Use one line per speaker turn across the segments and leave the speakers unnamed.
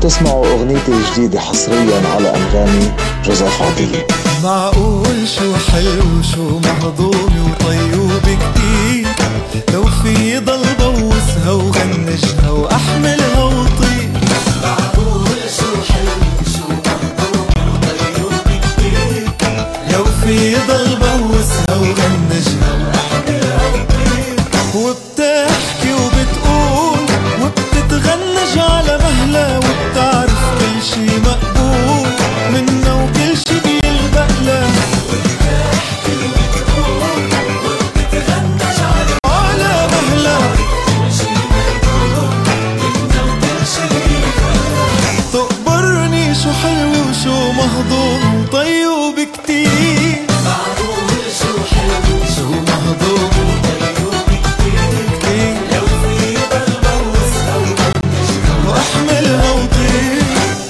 تسمعوا أغنيتي الجديدة حصريا على أنغامي جوزيف عطية.
معقول شو حلو شو مهضوم وطيوب كتير، لو في ضل بوسها وغنجها وأحملها وطير. معقول شو حلو شو مهضوم وطيوب كتير، لو في ضل بوسها وغنجها وأحملها وطير. وبتحكي وبتقول وبتتغنج على مهلها، وبتعرف كل شي مقبول منا وكل شي بيلبقلها. وبتحكي وبتقول وبتتغنج على مهلها، كل شي مقبول منا وكل شي بيلبقلها. تقبرني شو حلو وشو مهضوم وطيوب كتير. معقول شو حلو شو مهضوم وطيوب كتير، لو في ضل بوسها وغنجها واحملها وطير.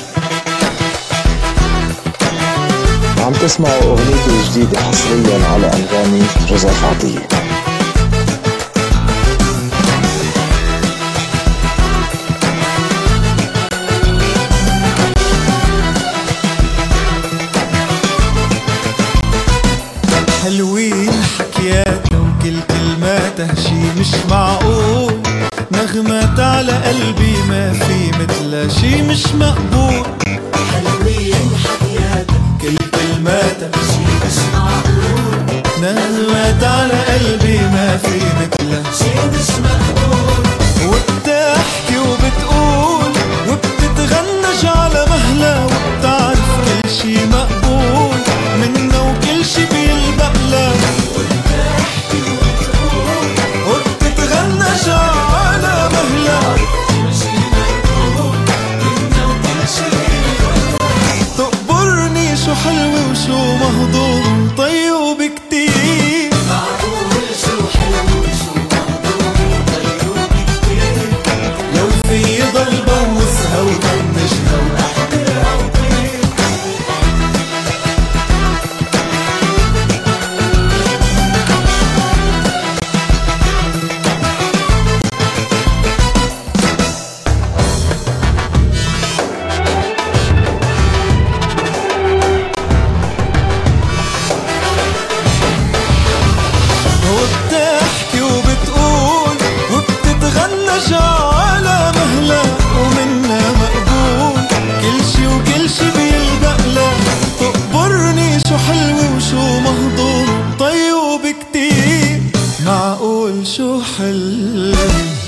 عم تسمعوا أغنيتي الجديدة حصريا على أنغامي جوزيف عطية.
حلوين حكياتها وكل كلماتها شي مش معقول، نغمات على قلبي ما في مثلها شي مش مقبول. حلوين حكياتها كل كلماتها شي مش معقول، نغمات على قلبي ما في مثلها شي مش مقبول. وبتحكي وبتقول وبتتغنج على مهلها، وبتعرف كل شي مقبول منا وكل شي بيلبقلها. وبتحكي وبتقول وبتتغنج على مهلها، كل شي مقبول منا وكل شي بيلبقلها. تقبرني شو حلو وشو مهضوم طيوب كتير. معقول شو حلو شو مهضوم طيوب كتير، لو في ضل بوسها وغنجها وأحملها وطير. وبتحكي وبتقول وبتتغنج على مهلها، ومنا مقبول كل شي وكل شي بيلبقلها. تقبرني شو حلو وشو مهضوم طيوب كتير. معقول شو حلو